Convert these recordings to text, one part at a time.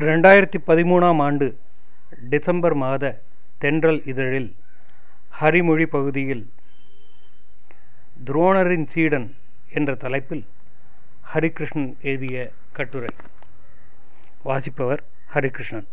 2013ஆம் ஆண்டு டிசம்பர் மாத தென்றல் இதழில் ஹரிமொழி பகுதியில் துரோணரின் சீடன் என்ற தலைப்பில் ஹரிகிருஷ்ணன் எழுதிய கட்டுரை. வாசிப்பவர் ஹரிகிருஷ்ணன்.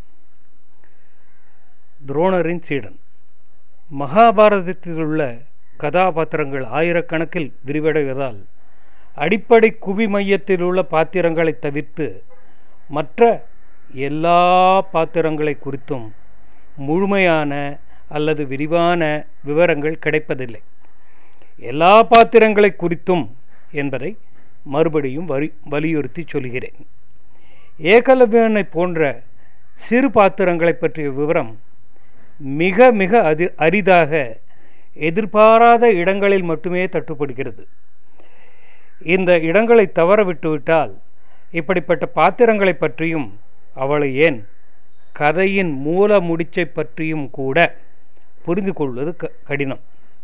துரோணரின் சீடன். மகாபாரதத்தில் உள்ள கதாபாத்திரங்கள் ஆயிரக்கணக்கில் விரிவடைவதால் அடிப்படை குவி மையத்தில் உள்ள பாத்திரங்களை தவிர்த்து மற்ற எல்லா பாத்திரங்களை குறித்தும் முழுமையான அல்லது விரிவான விவரங்கள் கிடைப்பதில்லை. எல்லா பாத்திரங்களை குறித்தும் என்பதை மறுபடியும் வலியுறுத்தி சொல்கிறேன். ஏகலவ்யனை போன்ற சிறு பாத்திரங்களை பற்றிய விவரம் மிக மிக அரிதாக எதிர்பாராத இடங்களில் மட்டுமே தட்டுப்படுகிறது. இந்த இடங்களை தவற விட்டுவிட்டால் இப்படிப்பட்ட பாத்திரங்களை பற்றியும், அவளை ஏன் கதையின் மூல முடிச்சை பற்றியும் கூட புரிந்து கொள்வது கடினம்.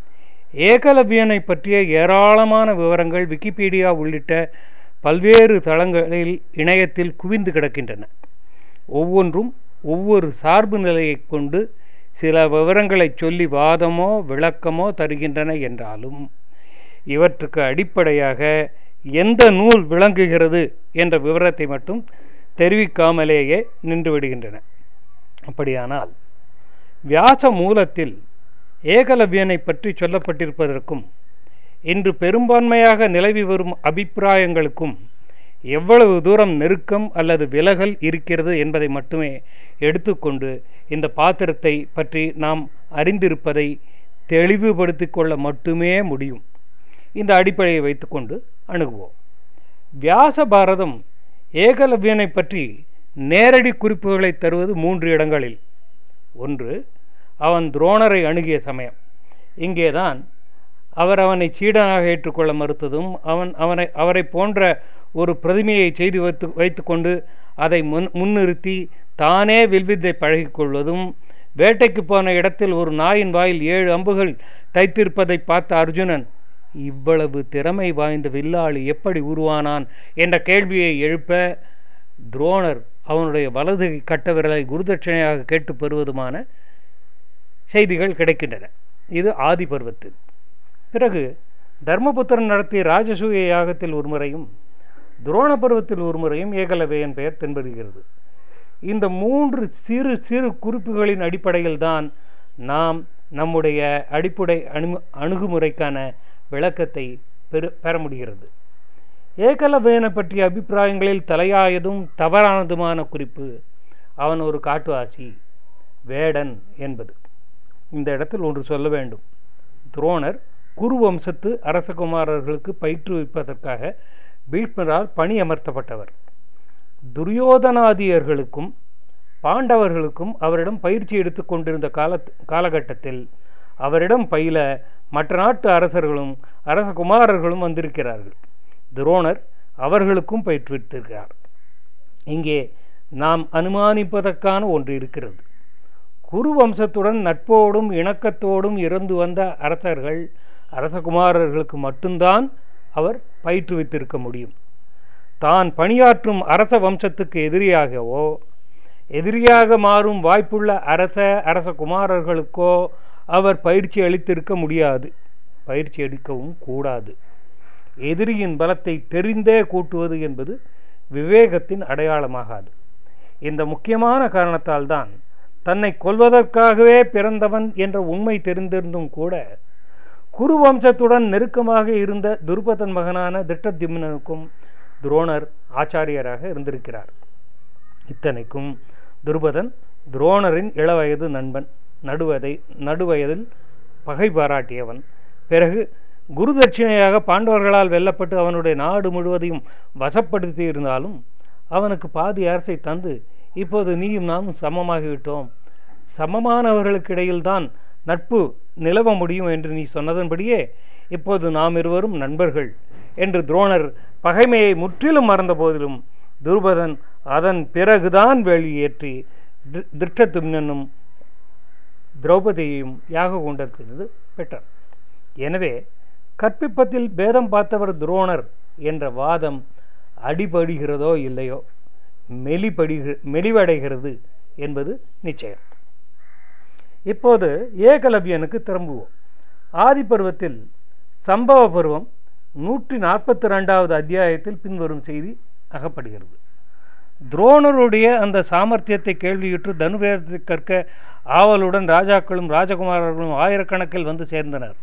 ஏகலவ்யனை பற்றிய ஏராளமான விவரங்கள் விக்கிபீடியா உள்ளிட்ட பல்வேறு தளங்களில் இணையத்தில் குவிந்து கிடக்கின்றன. ஒவ்வொன்றும் ஒவ்வொரு சார்பு நிலையை கொண்டு சில விவரங்களை சொல்லி வாதமோ விளக்கமோ தருகின்றன என்றாலும் இவற்றுக்கு அடிப்படையாக எந்த நூல் விளங்குகிறது என்ற விவரத்தை மட்டும் தெரிவிக்காமலேயே நின்றுவிடுகின்றன. அப்படியானால் வியாச மூலத்தில் ஏகலவ்யனை பற்றி சொல்லப்பட்டிருப்பதற்கும் இன்று பெரும்பான்மையாக நிலவி வரும் அபிப்பிராயங்களுக்கும் எவ்வளவு தூரம் நெருக்கம் அல்லது விலகல் இருக்கிறது என்பதை மட்டுமே எடுத்துக்கொண்டு இந்த பாத்திரத்தை பற்றி நாம் அறிந்திருப்பதை தெளிவுபடுத்தி கொள்ள மட்டுமே முடியும். இந்த அடிப்படையை வைத்துக்கொண்டு அணுகுவோம். வியாச பாரதம் ஏகலவ்யனை பற்றி நேரடி குறிப்புகளை தருவது 3 இடங்களில். ஒன்று, அவன் துரோணரை அணுகிய சமயம். இங்கேதான் அவர் அவனை சீடனாக ஏற்றுக்கொள்ள மறுத்ததும், அவரை போன்ற ஒரு பிரதிமையை செய்து வைத்துக்கொண்டு அதை முன்னிறுத்தி தானே வில்வித்தை பழகிக்கொள்வதும், வேட்டைக்கு போன இடத்தில் ஒரு நாயின் வாயில் 7 அம்புகள் தைத்திருப்பதை பார்த்த அர்ஜுனன் இவ்வளவு திறமை வாய்ந்த வில்லாளி எப்படி உருவானான் என்ற கேள்வியை எழுப்ப துரோணர் அவனுடைய வலது கட்டவிரலை குருதட்சணையாக கேட்டு பெறுவதுமான செய்திகள் கிடைக்கின்றன. இது ஆதி பருவத்தில். பிறகு தர்மபுத்திரன் நடத்திய ராஜசூய யாகத்தில் ஒரு முறையும் துரோண பருவத்தில் ஒரு முறையும் ஏகலவ்யன் பெயர் தென்படுகிறது. இந்த 3 சிறு சிறு குறிப்புகளின் அடிப்படையில் தான் நாம் நம்முடைய அடிப்படை அணுகுமுறைக்கான விளக்கத்தை பெற முடிகிறது. ஏகலவ்யனை பற்றிய அபிப்பிராயங்களில் தலையாயதும் தவறானதுமான குறிப்பு அவன் ஒரு காட்டுவாசி, வேடன் என்பது. இந்த இடத்தில் ஒன்று சொல்ல வேண்டும். துரோணர் குரு வம்சத்து அரசகுமாரர்களுக்கு பயிற்றுவிப்பதற்காக பீஷ்மரால் பணி அமர்த்தப்பட்டவர். துரியோதனாதியர்களுக்கும் பாண்டவர்களுக்கும் அவரிடம் பயிற்சி எடுத்து கொண்டிருந்த காலகட்டத்தில் அவரிடம் பயில மற்ற நாட்டு அரசர்களும் அரசகுமாரர்களும் வந்திருக்கிறார்கள். துரோணர் அவர்களுக்கும் பயிற்றுவித்திருக்கிறார். இங்கே நாம் அனுமானிப்பதற்கான ஒன்று இருக்கிறது. குரு வம்சத்துடன் நட்போடும் இணக்கத்தோடும் இருந்து வந்த அரசர்கள் அரசகுமாரர்களுக்கு மட்டும்தான் அவர் பயிற்றுவித்திருக்க முடியும். தான் பணியாற்றும் அரச வம்சத்துக்கு எதிரியாக மாறும் வாய்ப்புள்ள அரசகுமாரர்களுக்கோ அவர் பயிற்சி அளித்திருக்க முடியாது, பயிற்சி அளிக்கவும் கூடாது. எதிரியின் பலத்தை தெரிந்தே கூட்டுவது என்பது விவேகத்தின் அடையாளமாகாது. இந்த முக்கியமான காரணத்தால் தான் தன்னை கொல்வதற்காகவே பிறந்தவன் என்ற உண்மை தெரிந்திருந்தும் கூட குரு வம்சத்துடன் நெருக்கமாக இருந்த துருபதன் மகனான திட்டத்யும்னனுக்கும் துரோணர் ஆச்சாரியராக இருந்திருக்கிறார். இத்தனைக்கும் துருபதன் துரோணரின் இளவயது நண்பன், நடுவயதில் பகை பாராட்டியவன். பிறகு குரு தட்சிணையாக பாண்டவர்களால் வெல்லப்பட்டு அவனுடைய நாடு முழுவதையும் வசப்படுத்தி இருந்தாலும் அவனுக்கு பாதி அரசை தந்து இப்போது நீயும் நானும் சமமாகிவிட்டோம், சமமானவர்களுக்கிடையில்தான் நட்பு நிலவ முடியும் என்று நீ சொன்னதன்படியே இப்போது நாம் இருவரும் நண்பர்கள் என்று துரோணர் பகைமையை முற்றிலும் மறந்த போதிலும் துருபதன் அதன் பிறகுதான் வெளியேற்றி திருஷ்டத்யும்னனும் திரௌபதியையும் யாக குண்டத்திலிருந்து பெற்றார். எனவே கற்பிப்பதில் பேதம் பார்த்தவர் துரோணர் என்ற வாதம் அடிபடுகிறதோ இல்லையோ, மெலிவடைகிறது என்பது நிச்சயம். இப்போது ஏகலவ்யனுக்கு திரும்புவோம். ஆதி பருவத்தில் சம்பவ பருவம் 142வது அத்தியாயத்தில் பின்வரும் செய்தி அகப்படுகிறது. துரோணருடைய அந்த சாமர்த்தியத்தை கேள்வியுற்று தனுவேதத்தை கற்க ஆவலுடன் ராஜாக்களும் ராஜகுமாரர்களும் ஆயிரக்கணக்கில் வந்து சேர்ந்தனர்.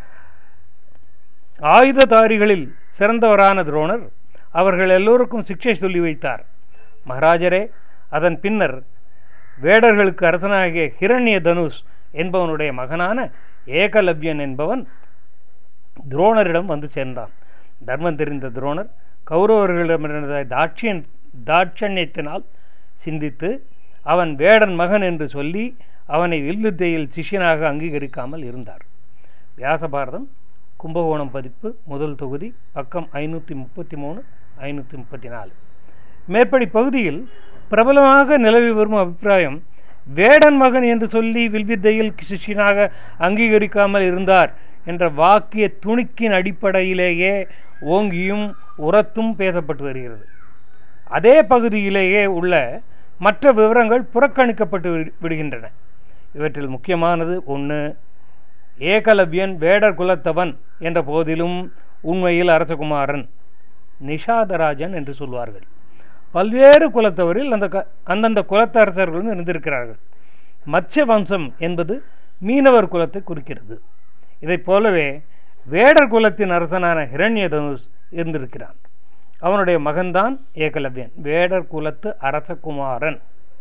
ஆயுததாரிகளில் சிறந்தவரான துரோணர் அவர்கள் எல்லோருக்கும் சிக்ஷை சொல்லி வைத்தார். மகாராஜரே, அதன் பின்னர் வேடர்களுக்கு அரசனாகிய ஹிரண்ய தனுஷ் என்பவனுடைய மகனான ஏகலவ்யன் என்பவன் துரோணரிடம் வந்து சேர்ந்தான். தர்மம் தெரிந்த துரோணர் கௌரவர்களிடமிருந்த தாட்சண்யத்தினால் சிந்தித்து அவன் வேடன் மகன் என்று சொல்லி அவனை வில்வித்தையில் சிஷ்யனாக அங்கீகரிக்காமல் இருந்தார். வியாசபாரதம் கும்பகோணம் பதிப்பு முதல் தொகுதி பக்கம் 533 534. மேற்படி பகுதியில் பிரபலமாக நிலவி வரும் அபிப்பிராயம் வேடன் மகன் என்று சொல்லி வில்வித்தையில் சிஷ்யனாக அங்கீகரிக்காமல் இருந்தார் என்ற வாக்கிய துணிக்கின் அடிப்படையிலேயே ஓங்கியும் உரத்தும் பேசப்பட்டு வருகிறது. அதே பகுதியிலேயே உள்ள மற்ற விவரங்கள் புறக்கணிக்கப்பட்டு விடுகின்றன. இவற்றில் முக்கியமானது 1. ஏகலவ்யன் வேடர் குலத்தவன் என்ற போதிலும் உண்மையில் அரசகுமாரன், நிஷாதராஜன் என்று சொல்வார்கள். பல்வேறு குலத்தவரில் அந்தந்த குலத்தரசர்களும் இருந்திருக்கிறார்கள். மத்ய வம்சம் என்பது மீனவர் குலத்தை குறிக்கிறது. இதை போலவே வேடர் குலத்தின் அரசனான ஹிரண்ய தனுஷ் இருந்திருக்கிறான். அவனுடைய மகன்தான் ஏகலவ்யன், வேடர் குலத்து அரசகுமாரன்,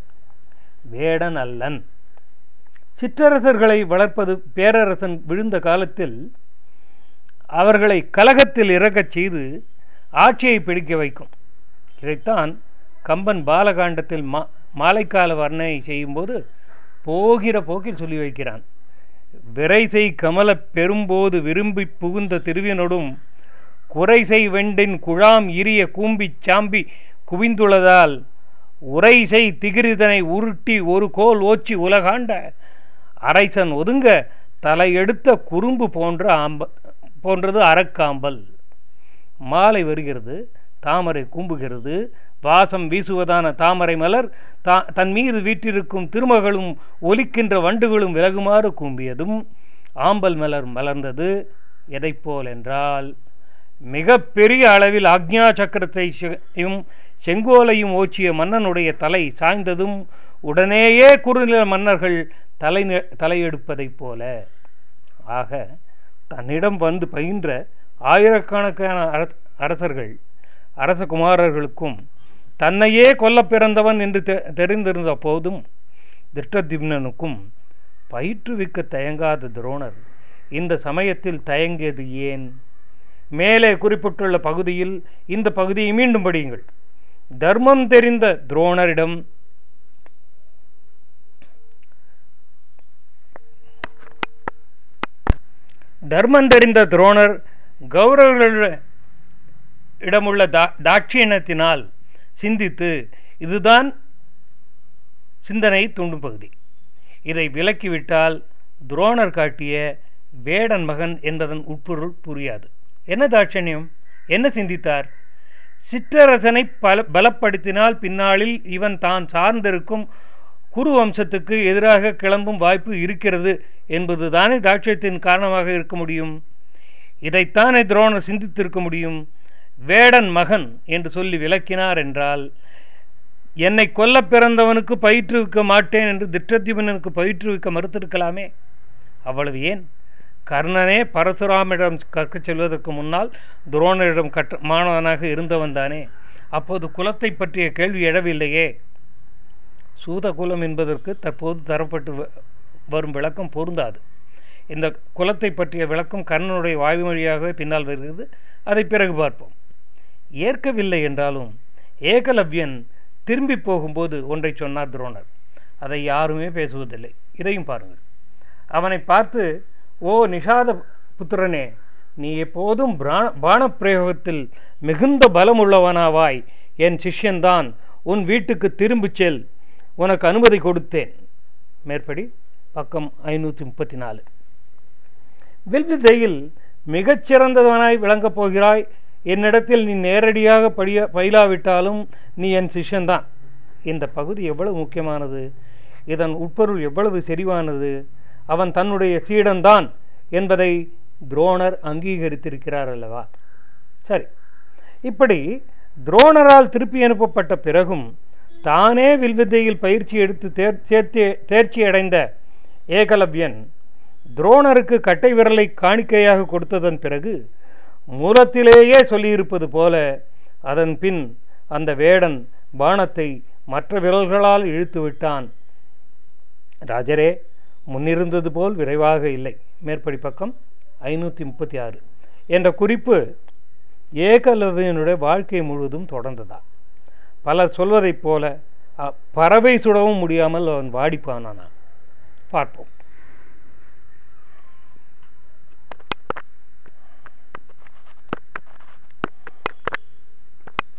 வேடன் அல்லன். சிற்றரசர்களை வளர்ப்பது பேரரசன் விழுந்த காலத்தில் அவர்களை கலகத்தில் இறக்கச் செய்து ஆட்சியை பிடிக்க வைக்கும். இதைத்தான் கம்பன் பாலகாண்டத்தில் மாலைக்கால வர்ணனை செய்யும்போது போகிற போக்கில் சொல்லி வைக்கிறான். விரைசை கமல பெரும்போது விரும்பி புகுந்த திருவினொடும் குறைசை வெண்டின் குழாம் இரிய கூம்பி சாம்பி குவிந்துள்ளதால் உரைசை திகிரிதனை உருட்டி ஒரு கோல் ஓச்சி உலகாண்ட அரைசன் ஒதுங்க தலையெடுத்த குறும்பு போன்றது அறக்காம்பல். மாலை வருகிறது, தாமரை கூம்புகிறது, வாசம் வீசுவதான தாமரை மலர் தன் மீது வீற்றிருக்கும் திருமகளும் ஒலிக்கின்ற வண்டுகளும் விலகுமாறு கூம்பியதும் ஆம்பல் மலர் மலர்ந்தது. எதை போல் என்றால், மிக பெரிய அளவில் ஆக்ஞா சக்கரத்தையும் செங்கோலையும் ஓச்சிய மன்னனுடைய தலை சாய்ந்ததும் உடனேயே குறுநில மன்னர்கள் தலையெடுப்பதைப் போல. ஆக தன்னிடம் வந்து பயின்ற ஆயிரக்கணக்கான அரசர்கள் அரசகுமாரர்களுக்கும் தன்னையே கொல்ல பிறந்தவன் என்று தெரிந்திருந்த போதும் திருஷ்டத்யும்னனுக்கும் பயிற்றுவிக்க தயங்காத துரோணர் இந்த சமயத்தில் தயங்கியது ஏன்? மேலே குறிப்பிட்டுள்ள பகுதியில் இந்த பகுதியை மீண்டும் படியுங்கள். தர்மம் தெரிந்த துரோணரிடம் கௌரவர்களிடமுள்ள தாட்சியத்தினால் சிந்தித்து, இதுதான் சிந்தனை தூண்டும் பகுதி. இதை விலக்கிவிட்டால் துரோணர் காட்டிய வேடன் மகன் என்பதன் உட்பொருள் புரியாது. என்ன தாட்சண்யம்? என்ன சிந்தித்தார்? சிற்றரசனை பலப்படுத்தினால் பின்னாளில் இவன் தான் சார்ந்திருக்கும் குரு வம்சத்துக்கு எதிராக கிளம்பும் வாய்ப்பு இருக்கிறது என்பது தானே தாட்சியத்தின் காரணமாக இருக்க முடியும். இதைத்தானே துரோணர் சிந்தித்திருக்க முடியும். வேடன் மகன் என்று சொல்லி விளக்கினார் என்றால், என்னை கொல்ல பிறந்தவனுக்கு பயிற்றுவிக்க மாட்டேன் என்று திருஷ்டத்யும்னனுக்கு பயிற்றுவிக்க மறுத்திருக்கலாமே. அவ்வளவு ஏன், கர்ணனே பரசுராமிடம் கற்கச் செல்வதற்கு முன்னால் துரோணரிடம் மாணவனாக இருந்தவன் தானே. அப்போது குலத்தை பற்றிய கேள்வி எழவில்லையே. சூத குலம் என்பதற்கு தற்போது தரப்பட்டு வரும் விளக்கம் பொருந்தாது. இந்த குலத்தை பற்றிய விளக்கம் கர்ணனுடைய வாய்மொழியாகவே பின்னால் வருகிறது. அதை பிறகு பார்ப்போம். ஏற்கவில்லை என்றாலும் ஏகலவ்யன் திரும்பி போகும்போது ஒன்றை சொன்னார் துரோணர். அதை யாருமே பேசுவதில்லை. இதையும் பாருங்கள். அவனை பார்த்து, ஓ நிஷாத புத்திரனே, நீ எப்போதும் பானப்பிரயோகத்தில் மிகுந்த பலம் உள்ளவனாவாய். என் சிஷ்யன்தான். உன் வீட்டுக்கு திரும்பிச் செல், உனக்கு அனுமதி கொடுத்தேன். மேற்படி பக்கம் 534. வில்வித்தையில் மிகச்சிறந்தவனாய் விளங்கப் போகிறாய். என்னிடத்தில் நீ நேரடியாக பயிலாவிட்டாலும் நீ என் சிஷ்யன்தான். இந்த பகுதி எவ்வளவு முக்கியமானது, இதன் உட்பொருள் எவ்வளவு செறிவானது, அவன் தன்னுடைய சீடன்தான் என்பதை துரோணர் அங்கீகரித்திருக்கிறார் அல்லவா. சரி, இப்படி துரோணரால் திருப்பி அனுப்பப்பட்ட பிறகும் தானே வில்வித்தையில் பயிற்சி எடுத்து தேர்ச்சி அடைந்த ஏகலவ்யன் துரோணருக்கு கட்டை விரலை காணிக்கையாக கொடுத்ததன் பிறகு மூலத்திலேயே சொல்லியிருப்பது போல அதன் பின் அந்த வேடன் பாணத்தை மற்ற விரல்களால் இழுத்து விட்டான். ராஜரே, முன்னிருந்தது போல் விரைவாக இல்லை. மேற்படி பக்கம் 536 என்ற குறிப்பு ஏகலவ்யனுடைய வாழ்க்கை முழுவதும் தொடர்ந்ததா. பலர் சொல்வதைப் போல பறவை சுடவும் முடியாமல் அவன் வாடிப்பானான். பார்ப்போம்.